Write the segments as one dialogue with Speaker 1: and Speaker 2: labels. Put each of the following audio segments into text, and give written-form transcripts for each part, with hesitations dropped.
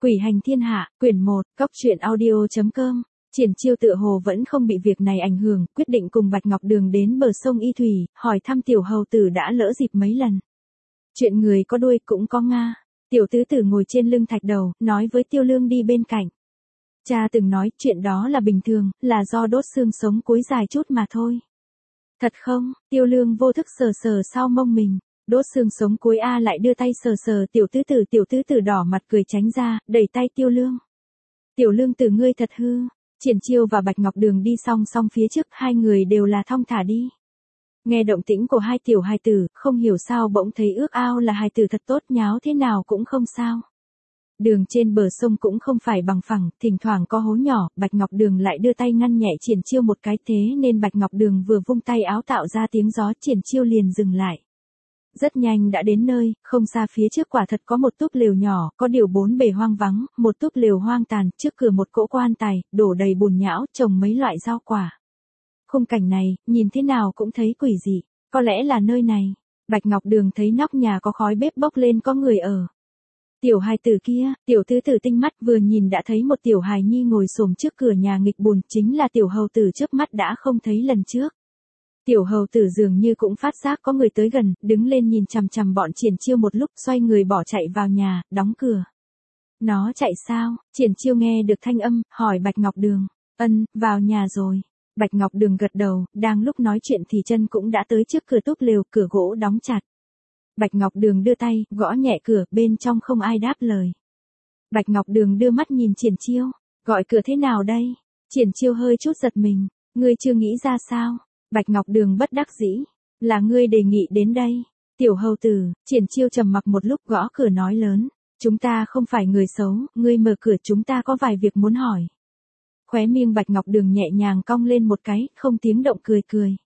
Speaker 1: Quỷ hành thiên hạ, quyển 1, cóc truyện audio.com. Triển Chiêu tựa hồ vẫn không bị việc này ảnh hưởng, quyết định cùng Bạch Ngọc Đường đến bờ sông Y Thủy, hỏi thăm tiểu hầu tử đã lỡ dịp mấy lần. Chuyện người có đuôi cũng có nga. Tiểu tứ tử ngồi trên lưng thạch đầu, nói với Tiêu Lương đi bên cạnh. Cha từng nói chuyện đó là bình thường, là do đốt xương sống cuối dài chút mà thôi. Thật không? Tiêu Lương vô thức sờ sờ sau mông mình. Đốt xương sống cuối A lại đưa tay sờ sờ tiểu tứ tử đỏ mặt cười tránh ra, đẩy tay Tiêu Lương. Tiểu Lương tử ngươi thật hư. Triển Chiêu và Bạch Ngọc Đường đi song song phía trước, hai người đều là thong thả đi. Nghe động tĩnh của hai tiểu hài tử, không hiểu sao bỗng thấy ước ao là hài tử thật tốt, nháo thế nào cũng không sao. Đường trên bờ sông cũng không phải bằng phẳng, thỉnh thoảng có hố nhỏ, Bạch Ngọc Đường lại đưa tay ngăn nhẹ Triển Chiêu một cái, thế nên Bạch Ngọc Đường vừa vung tay áo tạo ra tiếng gió, Triển Chiêu liền dừng lại. Rất nhanh đã đến nơi, không xa phía trước quả thật có một túp lều nhỏ, có điều bốn bề hoang vắng, một túp lều hoang tàn, trước cửa một cỗ quan tài, đổ đầy bùn nhão, trồng mấy loại rau quả. Khung cảnh này, nhìn thế nào cũng thấy quỷ dị, có lẽ là nơi này. Bạch Ngọc Đường thấy nóc nhà có khói bếp bốc lên, có người ở. Tiểu hài tử kia, tiểu tứ tử tinh mắt vừa nhìn đã thấy một tiểu hài nhi ngồi xổm trước cửa nhà nghịch bùn, chính là tiểu hầu tử trước mắt đã không thấy lần trước. Tiểu hầu tử dường như cũng phát giác có người tới gần, đứng lên nhìn chằm chằm bọn Triển Chiêu một lúc, xoay người bỏ chạy vào nhà, đóng cửa. Nó chạy sao? Triển Chiêu nghe được thanh âm, hỏi Bạch Ngọc Đường. Vào nhà rồi. Bạch Ngọc Đường gật đầu, đang lúc nói chuyện thì chân cũng đã tới trước cửa túp lều, cửa gỗ đóng chặt. Bạch Ngọc Đường đưa tay, gõ nhẹ cửa, bên trong không ai đáp lời. Bạch Ngọc Đường đưa mắt nhìn Triển Chiêu, gọi cửa thế nào đây? Triển Chiêu hơi chút giật mình, ngươi chưa nghĩ ra sao? Bạch Ngọc Đường bất đắc dĩ, là ngươi đề nghị đến đây. Tiểu hầu tử, Triển Chiêu trầm mặc một lúc gõ cửa nói lớn, chúng ta không phải người xấu, ngươi mở cửa, chúng ta có vài việc muốn hỏi. Khóe miệng Bạch Ngọc Đường nhẹ nhàng cong lên một cái, không tiếng động cười.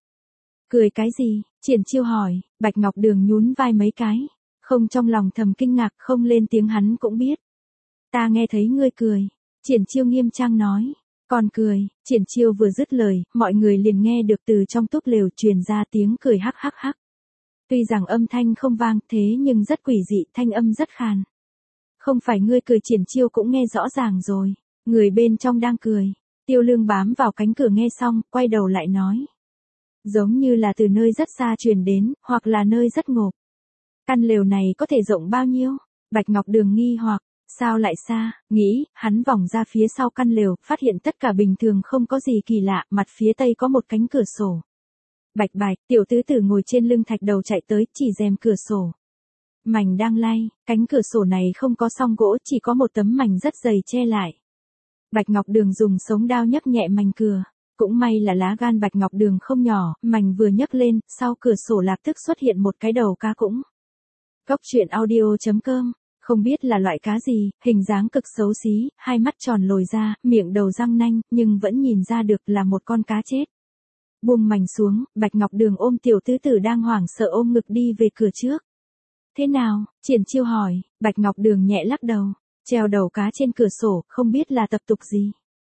Speaker 1: Cười cái gì? Triển Chiêu hỏi. Bạch Ngọc Đường nhún vai mấy cái, không trong lòng thầm kinh ngạc, không lên tiếng hắn cũng biết. Ta nghe thấy ngươi cười. Triển Chiêu nghiêm trang nói. Còn cười. Triển Chiêu vừa dứt lời, mọi người liền nghe được từ trong túp lều truyền ra tiếng cười hắc hắc hắc. Tuy rằng âm thanh không vang thế nhưng rất quỷ dị, thanh âm rất khàn. Không phải ngươi cười, Triển Chiêu cũng nghe rõ ràng rồi. Người bên trong đang cười. Tiêu Lương bám vào cánh cửa nghe xong, quay đầu lại nói. Giống như là từ nơi rất xa truyền đến, hoặc là nơi rất ngộp. Căn lều này có thể rộng bao nhiêu? Bạch Ngọc Đường nghi hoặc, sao lại xa, nghĩ, hắn vòng ra phía sau căn lều, phát hiện tất cả bình thường không có gì kỳ lạ, mặt phía tây có một cánh cửa sổ. Bạch bạch, tiểu tứ tử ngồi trên lưng thạch đầu chạy tới, chỉ rèm cửa sổ. Mảnh đang lay, cánh cửa sổ này không có song gỗ, chỉ có một tấm mảnh rất dày che lại. Bạch Ngọc Đường dùng sống đao nhấc nhẹ mảnh cửa. Cũng may là lá gan Bạch Ngọc Đường không nhỏ, mảnh vừa nhấc lên, sau cửa sổ lập tức xuất hiện một cái đầu cá cũng. Cóc truyện audio.com, không biết là loại cá gì, hình dáng cực xấu xí, hai mắt tròn lồi ra, miệng đầu răng nanh, nhưng vẫn nhìn ra được là một con cá chết. Buông mảnh xuống, Bạch Ngọc Đường ôm tiểu tứ tử đang hoảng sợ ôm ngực đi về cửa trước. Thế nào? Triển Chiêu hỏi. Bạch Ngọc Đường nhẹ lắc đầu, treo đầu cá trên cửa sổ, không biết là tập tục gì.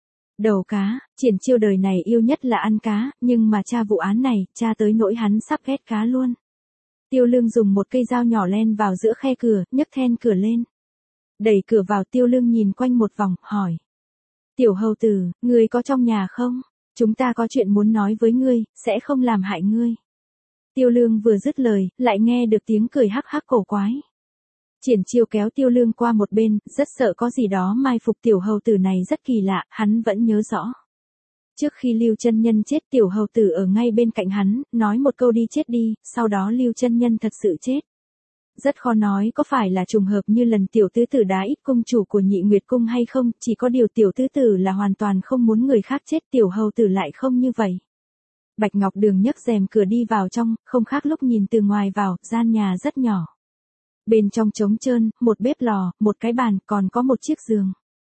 Speaker 1: Đầu cá, Triển Chiêu đời này yêu nhất là ăn cá, nhưng mà tra vụ án này, tra tới nỗi hắn sắp ghét cá luôn. Tiêu Lương dùng một cây dao nhỏ len vào giữa khe cửa, nhấc then cửa lên. Đẩy cửa vào, Tiêu Lương nhìn quanh một vòng, hỏi. Tiểu hầu tử, ngươi có trong nhà không? Chúng ta có chuyện muốn nói với ngươi, sẽ không làm hại ngươi. Tiêu Lương vừa dứt lời, lại nghe được tiếng cười hắc hắc cổ quái. Triển Chiêu kéo Tiêu Lương qua một bên, rất sợ có gì đó mai phục, tiểu hầu tử này rất kỳ lạ, hắn vẫn nhớ rõ. Trước khi Lưu Chân Nhân chết, tiểu hầu tử ở ngay bên cạnh hắn, nói một câu đi chết đi, sau đó Lưu Chân Nhân thật sự chết. Rất khó nói có phải là trùng hợp như lần tiểu tứ tử đá ít cung chủ của Nhị Nguyệt Cung hay không, chỉ có điều tiểu tứ tử là hoàn toàn không muốn người khác chết, tiểu hầu tử lại không như vậy. Bạch Ngọc Đường nhấc rèm cửa đi vào trong, không khác lúc nhìn từ ngoài vào, gian nhà rất nhỏ. Bên trong trống trơn, một bếp lò, một cái bàn, còn có một chiếc giường.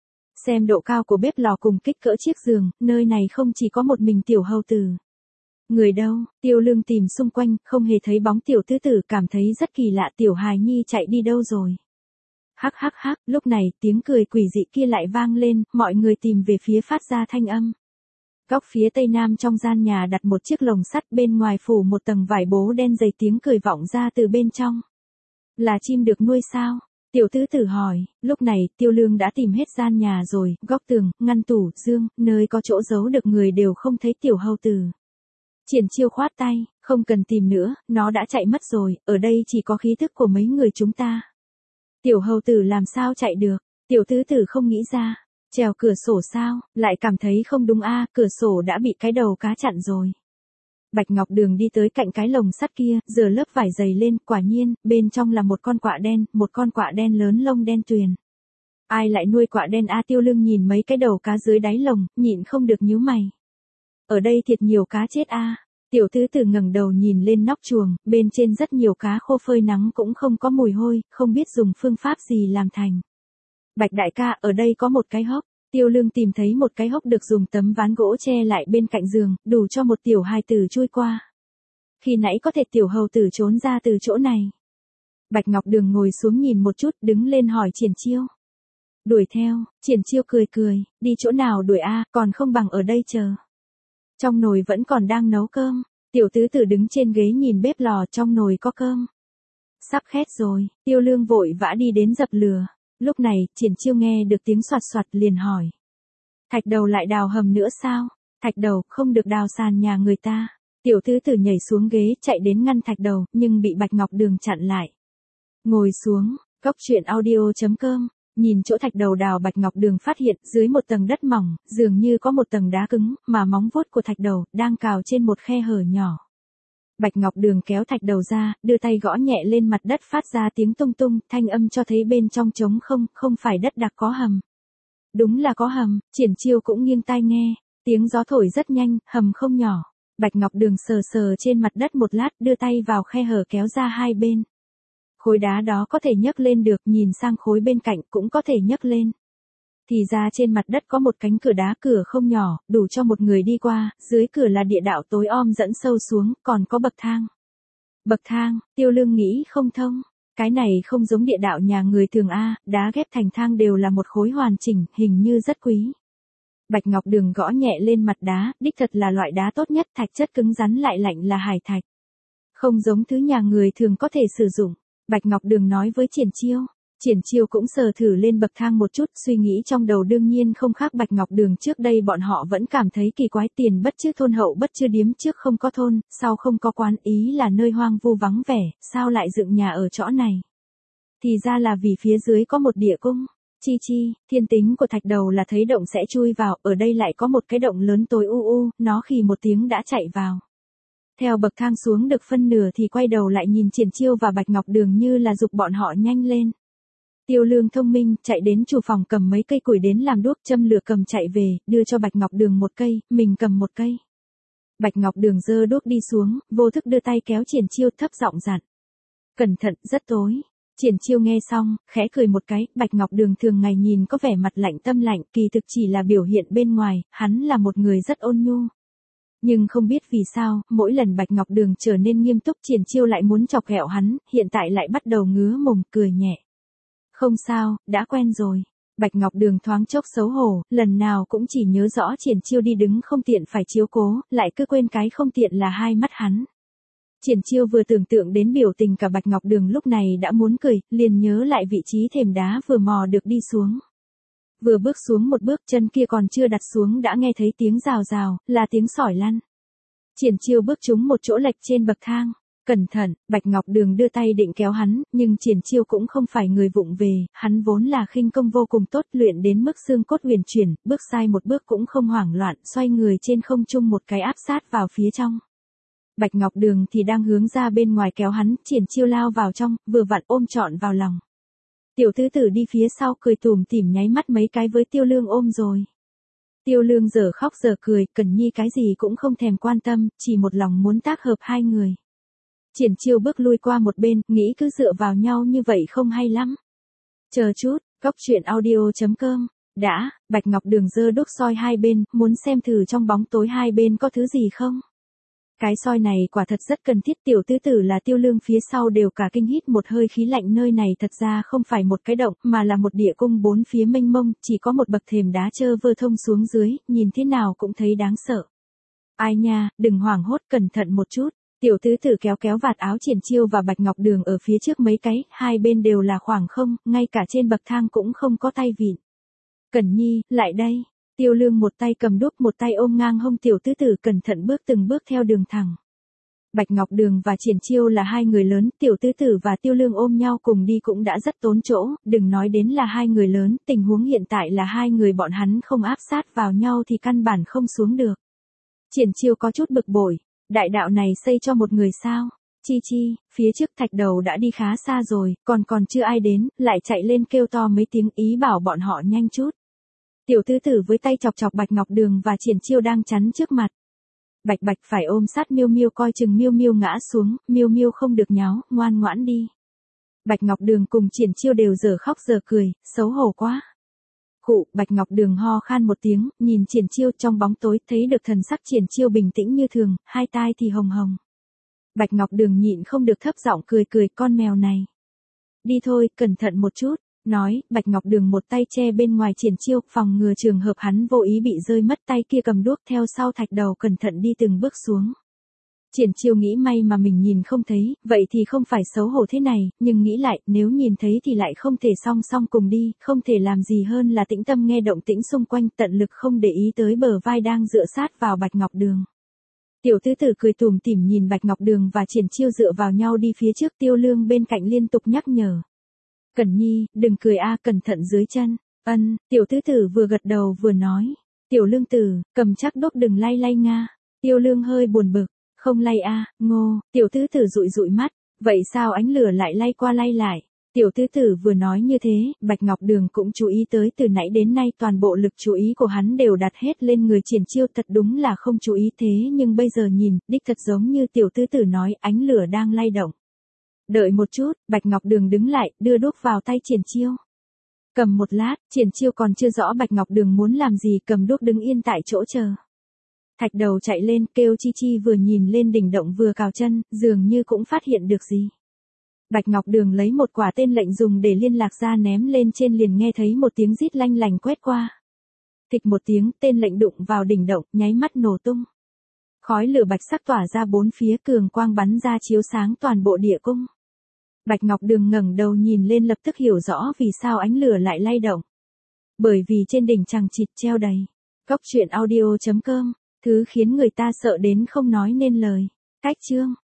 Speaker 1: Xem độ cao của bếp lò cùng kích cỡ chiếc giường, nơi này không chỉ có một mình tiểu hầu tử. Người đâu? Tiêu Lương tìm xung quanh, không hề thấy bóng tiểu tứ tử, cảm thấy rất kỳ lạ, tiểu hài nhi chạy đi đâu rồi? Hắc hắc hắc, lúc này tiếng cười quỷ dị kia lại vang lên, mọi người tìm về phía phát ra thanh âm. Góc phía tây nam trong gian nhà đặt một chiếc lồng sắt, bên ngoài phủ một tầng vải bố đen dày, tiếng cười vọng ra từ bên trong. Là chim được nuôi sao? Tiểu tứ tử hỏi, lúc này Tiêu Lương đã tìm hết gian nhà rồi, góc tường, ngăn tủ, giường, nơi có chỗ giấu được người đều không thấy tiểu hầu tử. Triển Chiêu khoát tay, không cần tìm nữa, nó đã chạy mất rồi, ở đây chỉ có khí thức của mấy người chúng ta. Tiểu hầu tử làm sao chạy được, tiểu tứ tử không nghĩ ra, trèo cửa sổ sao, lại cảm thấy không đúng cửa sổ đã bị cái đầu cá chặn rồi. Bạch Ngọc Đường đi tới cạnh cái lồng sắt kia, giở lớp vải dày lên, quả nhiên, bên trong là một con quạ đen lớn lông đen tuyền. Ai lại nuôi quạ đen Tiêu Lương nhìn mấy cái đầu cá dưới đáy lồng, nhịn không được nhíu mày. Ở đây thiệt nhiều cá chết Tiểu tứ tử ngẩng đầu nhìn lên nóc chuồng, bên trên rất nhiều cá khô phơi nắng cũng không có mùi hôi, không biết dùng phương pháp gì làm thành. Bạch đại ca, ở đây có một cái hốc. Tiêu Lương tìm thấy một cái hốc được dùng tấm ván gỗ che lại bên cạnh giường, đủ cho một tiểu hài tử chui qua. Khi nãy có thể tiểu hầu tử trốn ra từ chỗ này. Bạch Ngọc Đường ngồi xuống nhìn một chút, đứng lên hỏi Triển Chiêu. Đuổi theo, Triển Chiêu cười, đi chỗ nào đuổi còn không bằng ở đây chờ. Trong nồi vẫn còn đang nấu cơm, tiểu tứ tử đứng trên ghế nhìn bếp lò, trong nồi có cơm. Sắp khét rồi, Tiêu Lương vội vã đi đến dập lửa. Lúc này, Triển Chiêu nghe được tiếng xoạt xoạt liền hỏi. Thạch đầu lại đào hầm nữa sao? Thạch đầu, không được đào sàn nhà người ta. Tiểu tứ tử nhảy xuống ghế chạy đến ngăn thạch đầu, nhưng bị Bạch Ngọc Đường chặn lại. Ngồi xuống, cốc truyện audio.com. Nhìn chỗ thạch đầu đào, Bạch Ngọc Đường phát hiện dưới một tầng đất mỏng, dường như có một tầng đá cứng, mà móng vuốt của thạch đầu đang cào trên một khe hở nhỏ. Bạch Ngọc Đường kéo thạch đầu ra, đưa tay gõ nhẹ lên mặt đất phát ra tiếng tung tung, thanh âm cho thấy bên trong trống không phải đất đặc có hầm. Đúng là có hầm, Triển Chiêu cũng nghiêng tai nghe, tiếng gió thổi rất nhanh, hầm không nhỏ. Bạch Ngọc Đường sờ trên mặt đất một lát, đưa tay vào khe hở kéo ra hai bên. Khối đá đó có thể nhấc lên được, nhìn sang khối bên cạnh cũng có thể nhấc lên. Thì ra trên mặt đất có một cánh cửa đá, cửa không nhỏ, đủ cho một người đi qua, dưới cửa là địa đạo tối om dẫn sâu xuống, còn có bậc thang. Bậc thang, Tiêu Lương nghĩ không thông, cái này không giống địa đạo nhà người thường đá ghép thành thang đều là một khối hoàn chỉnh, hình như rất quý. Bạch Ngọc Đường gõ nhẹ lên mặt đá, đích thật là loại đá tốt nhất, thạch chất cứng rắn lại lạnh là hải thạch. Không giống thứ nhà người thường có thể sử dụng. Bạch Ngọc Đường nói với Triển Chiêu. Triển Chiêu cũng sờ thử lên bậc thang một chút, suy nghĩ trong đầu đương nhiên không khác Bạch Ngọc Đường, trước đây bọn họ vẫn cảm thấy kỳ quái, tiền bất chư thôn hậu bất chư điếm, trước không có thôn, sau không có quán, ý là nơi hoang vu vắng vẻ, sao lại dựng nhà ở chỗ này. Thì ra là vì phía dưới có một địa cung. Chi, thiên tính của thạch đầu là thấy động sẽ chui vào, ở đây lại có một cái động lớn tối nó khì một tiếng đã chạy vào. Theo bậc thang xuống được phân nửa thì quay đầu lại nhìn Triển Chiêu và Bạch Ngọc Đường như là giục bọn họ nhanh lên. Tiêu Lương thông minh, chạy đến chủ phòng cầm mấy cây củi đến làm đuốc, châm lửa cầm chạy về, đưa cho Bạch Ngọc Đường một cây, mình cầm một cây. Bạch Ngọc Đường giơ đuốc đi xuống, vô thức đưa tay kéo Triển Chiêu, thấp giọng dặn. Cẩn thận, rất tối. Triển Chiêu nghe xong, khẽ cười một cái, Bạch Ngọc Đường thường ngày nhìn có vẻ mặt lạnh tâm lạnh, kỳ thực chỉ là biểu hiện bên ngoài, hắn là một người rất ôn nhu. Nhưng không biết vì sao, mỗi lần Bạch Ngọc Đường trở nên nghiêm túc, Triển Chiêu lại muốn chọc ghẹo hắn, hiện tại lại bắt đầu ngứa mồm, cười nhẹ. Không sao, đã quen rồi. Bạch Ngọc Đường thoáng chốc xấu hổ, lần nào cũng chỉ nhớ rõ Triển Chiêu đi đứng không tiện phải chiếu cố, lại cứ quên cái không tiện là hai mắt hắn. Triển Chiêu vừa tưởng tượng đến biểu tình cả Bạch Ngọc Đường lúc này đã muốn cười, liền nhớ lại vị trí thềm đá vừa mò được đi xuống. Vừa bước xuống một bước, chân kia còn chưa đặt xuống đã nghe thấy tiếng rào rào, là tiếng sỏi lăn. Triển Chiêu bước trúng một chỗ lệch trên bậc thang. Cẩn thận, Bạch Ngọc Đường đưa tay định kéo hắn, nhưng Triển Chiêu cũng không phải người vụng về, hắn vốn là khinh công vô cùng tốt, luyện đến mức xương cốt huyền chuyển, bước sai một bước cũng không hoảng loạn, xoay người trên không trung một cái áp sát vào phía trong. Bạch Ngọc Đường thì đang hướng ra bên ngoài kéo hắn, Triển Chiêu lao vào trong, vừa vặn ôm trọn vào lòng. Tiểu tứ tử đi phía sau cười tủm tỉm nháy mắt mấy cái với Tiêu Lương ôm rồi. Tiêu Lương giờ khóc giờ cười, Cẩn Nhi cái gì cũng không thèm quan tâm, chỉ một lòng muốn tác hợp hai người. Triển Chiêu bước lui qua một bên, nghĩ cứ dựa vào nhau như vậy không hay lắm. Chờ chút, cốc truyện audio.com. Đã, Bạch Ngọc Đường giơ đuốc soi hai bên, muốn xem thử trong bóng tối hai bên có thứ gì không. Cái soi này quả thật rất cần thiết, tiểu tứ tử là Tiêu Lương phía sau đều cả kinh hít một hơi khí lạnh, nơi này thật ra không phải một cái động, mà là một địa cung bốn phía mênh mông, chỉ có một bậc thềm đá trơ vơ thông xuống dưới, nhìn thế nào cũng thấy đáng sợ. Ai nha, đừng hoảng hốt, cẩn thận một chút. Tiểu tứ tử kéo kéo vạt áo Triển Chiêu và Bạch Ngọc Đường ở phía trước mấy cái, hai bên đều là khoảng không, ngay cả trên bậc thang cũng không có tay vịn. Cẩn Nhi, lại đây. Tiêu Lương một tay cầm đuốc một tay ôm ngang hông tiểu tứ tử cẩn thận bước từng bước theo đường thẳng. Bạch Ngọc Đường và Triển Chiêu là hai người lớn, tiểu tứ tử và Tiêu Lương ôm nhau cùng đi cũng đã rất tốn chỗ, đừng nói đến là hai người lớn, tình huống hiện tại là hai người bọn hắn không áp sát vào nhau thì căn bản không xuống được. Triển Chiêu có chút bực bội, đại đạo này xây cho một người sao? Chi, phía trước thạch đầu đã đi khá xa rồi, còn chưa ai đến, lại chạy lên kêu to mấy tiếng ý bảo bọn họ nhanh chút. Tiểu tứ tử với tay chọc chọc Bạch Ngọc Đường và Triển Chiêu đang chắn trước mặt. Bạch phải ôm sát Miêu Miêu coi chừng Miêu Miêu ngã xuống, Miêu Miêu không được nháo, ngoan ngoãn đi. Bạch Ngọc Đường cùng Triển Chiêu đều giờ khóc giờ cười, xấu hổ quá. Khụ, Bạch Ngọc Đường ho khan một tiếng, nhìn Triển Chiêu trong bóng tối, thấy được thần sắc Triển Chiêu bình tĩnh như thường, hai tai thì hồng hồng. Bạch Ngọc Đường nhịn không được thấp giọng cười con mèo này. Đi thôi, cẩn thận một chút. Nói, Bạch Ngọc Đường một tay che bên ngoài Triển Chiêu, phòng ngừa trường hợp hắn vô ý bị rơi mất, tay kia cầm đuốc theo sau thạch đầu cẩn thận đi từng bước xuống. Triển Chiêu nghĩ may mà mình nhìn không thấy, vậy thì không phải xấu hổ thế này, nhưng nghĩ lại, nếu nhìn thấy thì lại không thể song song cùng đi, không thể làm gì hơn là tĩnh tâm nghe động tĩnh xung quanh, tận lực không để ý tới bờ vai đang dựa sát vào Bạch Ngọc Đường. Tiểu tứ tử cười tủm tỉm nhìn Bạch Ngọc Đường và Triển Chiêu dựa vào nhau đi phía trước, Tiêu Lương bên cạnh liên tục nhắc nhở. Cẩn Nhi, đừng cười cẩn thận dưới chân. Tiểu tứ tử vừa gật đầu vừa nói. Tiểu Lương tử, cầm chắc đốt đừng lay nga. Tiêu Lương hơi buồn bực. Không lay ngô. Tiểu tứ tử dụi mắt. Vậy sao ánh lửa lại lay qua lay lại? Tiểu tứ tử vừa nói như thế, Bạch Ngọc Đường cũng chú ý tới, từ nãy đến nay toàn bộ lực chú ý của hắn đều đặt hết lên người Triển Chiêu, thật đúng là không chú ý thế nhưng bây giờ nhìn, đích thật giống như tiểu tứ tử nói, ánh lửa đang lay động. Đợi một chút, Bạch Ngọc Đường đứng lại, đưa đuốc vào tay Triển Chiêu. Cầm một lát, Triển Chiêu còn chưa rõ Bạch Ngọc Đường muốn làm gì, cầm đuốc đứng yên tại chỗ chờ. Thạch đầu chạy lên, kêu chi vừa nhìn lên đỉnh động vừa cào chân, dường như cũng phát hiện được gì. Bạch Ngọc Đường lấy một quả tên lệnh dùng để liên lạc ra ném lên trên, liền nghe thấy một tiếng rít lanh lành quét qua. Thịch một tiếng, tên lệnh đụng vào đỉnh động, nháy mắt nổ tung. Khói lửa bạch sắc tỏa ra bốn phía, cường quang bắn ra chiếu sáng toàn bộ địa cung. Bạch Ngọc Đường ngẩng đầu nhìn lên, lập tức hiểu rõ vì sao ánh lửa lại lay động. Bởi vì trên đỉnh chằng chịt treo đầy. Cóc truyện audio.com, thứ khiến người ta sợ đến không nói nên lời. Cách chương.